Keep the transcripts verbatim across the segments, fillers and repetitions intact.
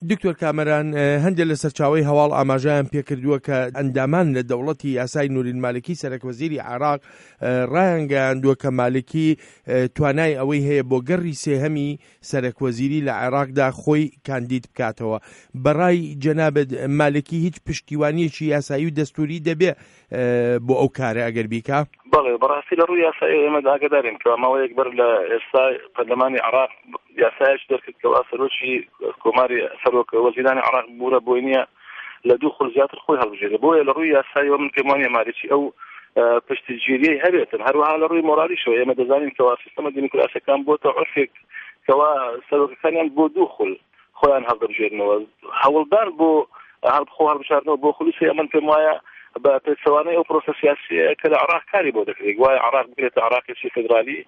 دکتۆر کامەران هەندێک لە سەرچاوەی هەواڵ ئاماژەیان پێکردووە کە ئەندامان لە دەوڵەتی یاسای نورین مالکی سەرۆکوەزیری عێراق ڕایانگەیاندووە کە مالکی توانای ئەوەی هەیە بۆ گەڕی سێهەمی سەرۆکوەزیری لە عێراقدا خۆی کاندید بکاتەوە. بەڕای جەنابەت مالکی هیچ پشتیوانیەکی یاسایی و دەستوری دەبێ بۆ ئەو کارە ئەگەر بیکا؟ بەڵێ بەڕاستی لە ڕووی یاسایی ئێمە ئاگادارین کە ماوەیەک بەر لە ئێستا پەرلەمانی عێراق یاسایەک دەرکرد کەوا سەرۆکی کۆماری سەرۆک وەزیرانی عێراق بوورە بۆی نییە لە دوو خۆ زیاتر خۆی هەڵبژێرێ. بۆیە لە ڕووی یاساییەوە من پێم وانییە مالکی ئەو پشتگیریەی هەبێتن. هەروەها لە ڕووی مۆرالیشەوە ئێمە دەزانین کەوا سیستەمە دیموکراسیەکان بۆتە عورفێک کەوا سەرۆکەکانیان بۆ دوو خول خۆیان هەڵدەبژێرنەوە. هەوڵدان بۆ خۆ هەڵبژاردنەوە بۆ خولوسی ئەمن پێم وایە بە پێچەوانەی ئەو پرۆسە سیاسیە کە لە عێراق کاری بۆ دەکرێت. وایە عێراق بکرێتە عێراقێکی فێدرالی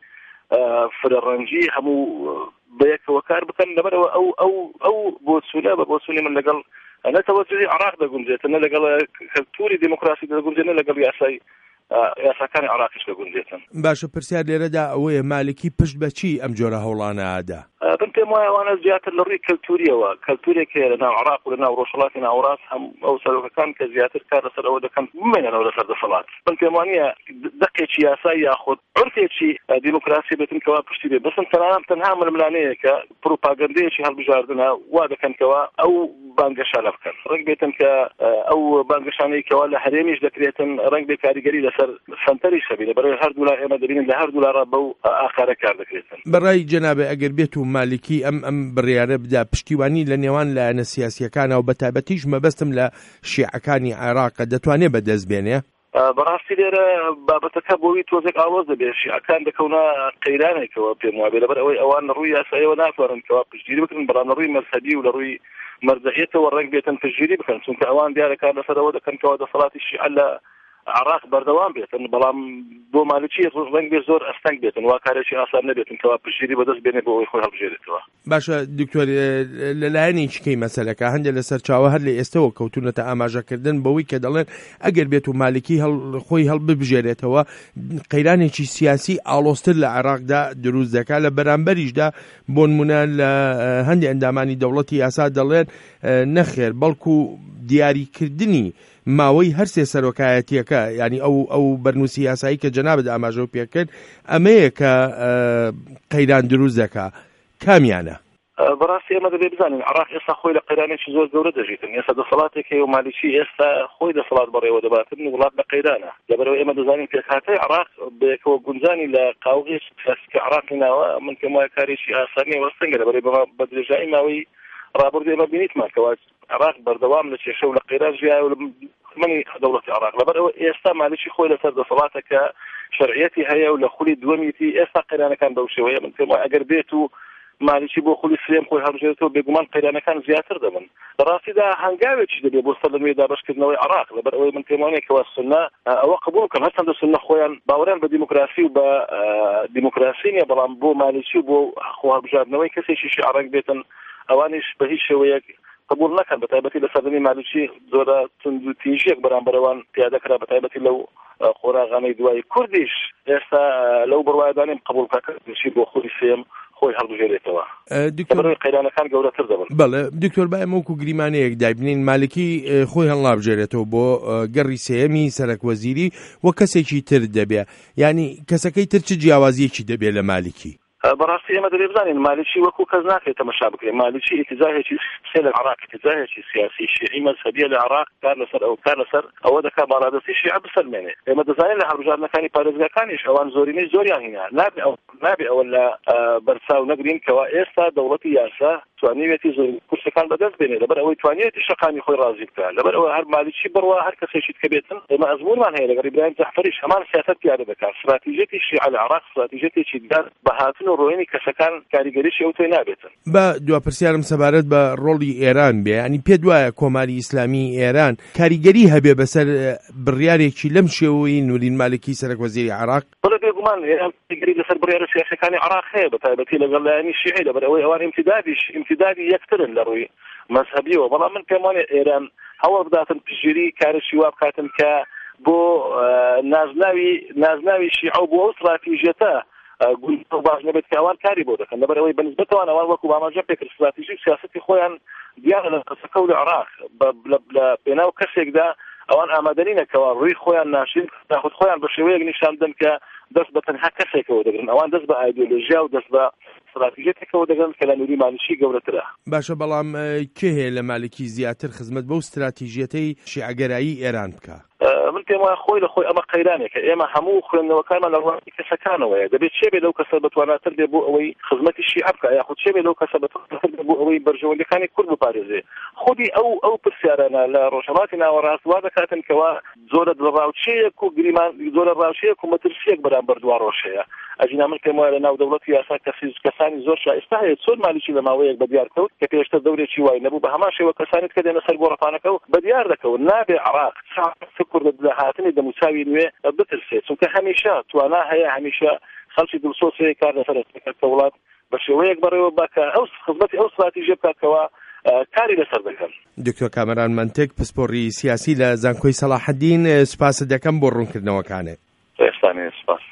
فرەڕەنجی هەموو بەیەکەوە کار بکەن. لەبەرەوە ئەو ئەو ئەو بۆچوونە بە بۆچوونی من لەگەڵ نەتەوەجهی عێراق دەگونجێت، نە لەگەڵ کەلتوری دیموکراسی دەگونجێت، نە لەگەڵ یاسای یاساکانی عێراقیش دەگونجێتن. باشە، پرسیار لێرەدا ئەوەیە مالکی پشت بەچی ئەم جۆرە هەوڵانە ئادا؟ من پێم وایە ئەوانە زیاتر لە ڕووی کەلتوریەوە کەلتورێک هەیە لەناو عێراق و لەناو ڕۆژهەڵاتی ناوەڕاست هەم ئەو سەرۆکەکان کە زیاتر کار لەسەر ئەوە دەکەن بمێنەوە لەسەر دەسەڵات. من پێم وانییە دەقێکی یاسایی یاخود عورفێکی دیموکراسی بێتن کەوا پشتی بێ. بەسن تەنانەت تەنها ململانەیە کە پروپاگەندەیەکی هەڵبژاردنە وا دەکەن کەوا ئەو بانگەشانە بکەن. ڕەنگ بێتن کە ئەو بانگەشانەی کەوا لە هەرێمیش دەکرێتن ڕەنگ بێ کاریگەری لەسەر سنتەری شەبی لەبەرەوەی هەردوو لای ئێمە دەبینین لە هەردوو لارە بەو ئاخارە کار دەکرێتن. بەڕای جەنابێ ئەگەر بێت و مالکی ئەم ئەم بڕیارە بدا پشتیوانی لە نێوان لایەنە سیاسیەکانە و بەتایبەتیش مەبەستم لە شیعەکانی عێراقە دەتوانێت بەدەست بێنێ؟ بەڕاستی لێرە بابەتەکە بۆی تۆزێک ئاواز دەبێت. شیعەکان دەکەونە قەیرانێکەوە پێم وابێ لەبەر ئەوەی ئەوان لە ڕووی یاساییەوە ناتوانن کەوا پشتگیری بکەن، بەڵام لە ڕووی مەذهەبی و لە ڕووی مەرجعیەتەوە ڕەنگ بێتن پشتگیری بکەن، چونکە ئەوان دیارەکان لەسەرەوە دەکەن کەوا دەسەڵاتی شیعە لە عێراق بەردەوام بێتن، بەڵام بۆ مالکی ڕەنگ بێ زۆر ئەستەنگ بێتن، وا کارێکی ئاسان نەبێتن کەوا پشتگیری بەدەست بێنێ بۆ ئەوەی خۆی هەڵبژێرێتەوە. باشە دکتۆر، لەلایەنی چکەی مەسەلەکە هەندێک لە سەرچاوە هەر لە ئێستەوە کەوتونەتە ئاماژەکردن بەوەی کە دەڵێن ئەگەر بێت و مالکی خۆی هەڵببژێرێتەوە قەیرانێکی سیاسی ئاڵۆستر لە عێراقدا دروست دەکات. لە بەرامبەریشدا بۆ نمونە لە هەندێک ئەندامانی دەوڵەتی یاسا دەڵێن نەخێر، بەڵکو دیاریکردنی ماوەی هەر سێ سەرۆکایەتیەکە، ینی ئەو ئەو بەرنووسی یاسایی کە جەنابەت ئاماژە پێکرد ئەمەیە کە قەیران دروست دەکات. کامیانە؟ بەڕاستی ئێمە دەبێ بزانین عێراق ئێستا خۆی لە قەیرانێکی زۆر گەورە دەژیتن. ئێستا دەسەڵاتێک هەیە و مالکی ئێستا خۆی دەسەڵات بەڕێوە دەباتن وڵات لە قەیرانە. لەبەرەوەی ئێمە دەزانین پێکهاتەی عێراق بەیەکەوە گونجانی لە قاوغێش کلاسیکە عێراقی ناوە من پێم وایە کارێکی ئاسانی وەستەنگە لەبەرەوەی بە درێژایی ماوەی ڕابرد ئێمە بینیتمان کەوا عێراق بەردەوام لە کێشە و لە قەیران ژیایە و منی دەوڵەتی عێراق. لەبەرەوە ئێستا مالکی خۆی لەسەر دەسەڵاتە کە شەرعیەتی هەیە و لە خولی دووەمیتی ئێستا قەیرانەکان بەو شێوەیە من پێم وایە ئەگەر بێت و مالکی بۆ خولی سێم خۆی هەڵبژێرێتەوە بێگومان قەیرانەکان زیاتر دەبن. بەڕاستیدا هەنگاوێکی دەبێت بۆ سەردەمەوەی دابەشکردنەوەی عێراق، لەبەر ئەوەی من پێم وانییە کەوا سونە ئەوە قبوڵ بکەن، هەرچەندە سونە خۆیان باوەڕیان بە دیموکراسی و بە دیموکراسی نییە، بەڵام بۆ مالکی و بۆ خۆ هەڵبژاردنەوەی کەسێکی شیعە ڕەنگ بێتن ئەوانیش بە هیچ شێوەیەک قبول نەکەن. بەتایبەتی لە سەردەمی مالکی زۆرە تند و تیژیەک بەرامبەرەوان پیادەکرا، بەتایبەتی لەو خۆراغانەی دوای کوردیش ئێستا لەو بڕوایدانیم قبول کاکەشی بۆ خۆی سێم خۆی هەڵبژێرێتەوە. دکتۆر قەیرانەکان گەورەتر دەبن. بەڵێ دکتۆر، با ئێمە وەکو گریمانەیەک دابنین مالکی خۆی هەڵنابژێرێتەوە بۆ گەڕی سێمی سەرۆکوەزیری و کەسێکی تر دەبێ، ینی کەسەکەی تر چ جیاوازیەکی دەبێت لە مالکی؟ بەڕاستی ئێمە دەبێ بزانین مالکی وەکو کەس ناکرێت تەماشا بکرێت. مالکی ئیتیزاهێکی سێ لە عێراق، ئیتیزاهێکی سیاسی شیعی مەذهەبیە لە عێراق، کار لەسەر ئەو کار لەسەر ئەوە دەکات باڵادەستی شیعە بسەلمێنێ. ئێمە دەزانین لە هەڵبژاردنەکانی پارێزگاکانیش ئەوان زۆرینەی زۆریان هێنا. نابێ ئەو نابێ ئەوە لە بەرچاو نەگرین کەوا ئێستا دەوڵەتی یاسا توانیوێتی زۆر کورسەکان بەدەست بێنێ، لەبەر ئەوەی توانیوێتی شەقامی خۆی ڕازی بکات. لەبەر ئەوە هەر مالکی بڕوا هەر کەسێکی کە بێتن ئێمە ئەزمونمان هەیە لەگەڵ ئیبراهیم جەعفەریش هەمان سیاسەت پیادە دەکات. استراتیژیەتی شیعە لە عێراق استراتیژیەتێکی دار بە هاتن و ڕۆینی کەسەکان کاریگەریشی ئەو تۆی نابێتن. بە دواپرسیارم سەبارەت بە ڕۆڵی ئێران بێ، ینی پێ دوایە کۆماری ئیسلامی ئێران کاریگەری هەبێ بەسەر بڕیارێکی لەم شێوەی نورین مالکی سەرۆکوەزیری عێراق؟ بەڵێ بێگومان ئێران کاریگەری لەسەر بڕیارە سیاسیەکانی عێراق هەیە، بەتایبەتی لەگەڵ لایەنی شیعی، لەبەر ئەوەی ئەوان ئیمتیدادیش ئیمتیدادی یەکترن لە ڕووی مەذهەبیەوە. بەڵام من پێم وانییە ئێران هەوڵ بداتن پشتگیری کارێکی وا بکاتن کە بۆ نازناوی نازناوی شیعە و بۆ ئەو استراتیژیەتە باش نبێت کە ئەوان کاری بۆ دەکەن لەبەرەوەی بەنسبەتەوە ئەوان وەکو ئاماژە پێکرد استراتیژی و سیاسەتی خۆیان دیارە لە قسەکە و لە عێراق لە پێناو کەسێکدا ئەوان ئامادەنینەکەوە ڕووی خۆیان ناشرین تاخود خۆیان بە شێوەیەک نیشان بدەن کە دەست بە تەنها کەسێکەوە دەگرن ئەوان دەست بە ئایدۆلۆژیا و دەست بە استراتیژیەکەوە دەگەن کە لە نووری مالیشی گەورەترە. باشە بەڵام کێ هەیە لە مالکی زیاتر خزمەت بەو استراتیژیەتەی شیعەگەرایی ئێران بکە؟ من پێم وایە خۆی لە خۆی ئەمە قەیرانێکە ئێمە هەموو خوێندنەوەکانمان لە ڕوانگەی کەسەکانەوەیە دەبێت چێ بێ لەو کەسە بتواناتر بێ بۆ ئەوەی خزمەتی شیعە بکە یاخود چێ بێ لەو کەسە بتواناتر بێ بۆ ئەوەی بەرژەوەندەکانی کورد بپارێزێ. خودی ئەو ئەو پرسیارانە لە ڕۆژهەڵاتی ناوەڕاست وا دەکاتن کەوا زۆرە ڕاوچەیەک و گریمان زۆرە ڕاوچەیەک و مەترسیەک بەرامبەر دوا ڕۆژەیە. ئەجینا من پێم وایە لە ناو دەوڵەتی یاسا کەسانی زۆر شایستا هەیە چۆن مالیکی لە ماوەیەک بەدیار کەوت کە پێشتر دەورێکی وای نەبوو بە هەمان شێوە کەسانت کە دێنە سەر گۆڕەپانەکە و بەدیار دەکەون نابێ عێراق کورد لە هاتنی دەموچاوی نوێ بترسێت چونکە هەمیشە توانا هەیە هەمیشە خەڵکی دڵسۆزی کار لەسەر کە وڵات بە شێوەیەک بەڕێوە بکە ئەو خزمەتی ئەو استراتیژیە بکاتەوە کاری لەسەر دەکەن. دکتۆر کامەران منتێک پسپۆڕی سیاسی لە زانکۆی سەلاحەدین سوپاس دەکەم بۆ ڕوونکردنەوەکانێ. ئێستانێ سپاس.